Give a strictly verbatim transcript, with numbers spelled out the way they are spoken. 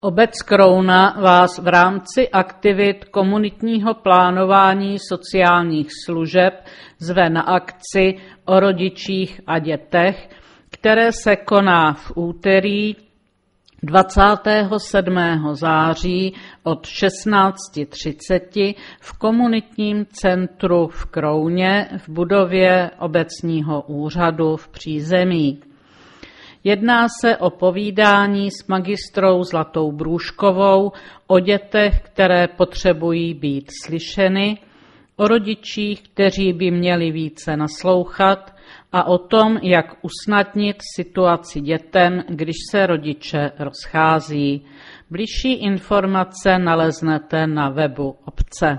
Obec Krouna vás v rámci aktivit komunitního plánování sociálních služeb zve na akci o rodičích a dětech, které se koná v úterý dvacátého sedmého září od šestnáct třicet v komunitním centru v Krouně v budově obecního úřadu v přízemí. Jedná se o povídání s magistrou Zlatou Brůškovou o dětech, které potřebují být slyšeny, o rodičích, kteří by měli více naslouchat a o tom, jak usnadnit situaci dětem, když se rodiče rozchází. Bližší informace naleznete na webu obce.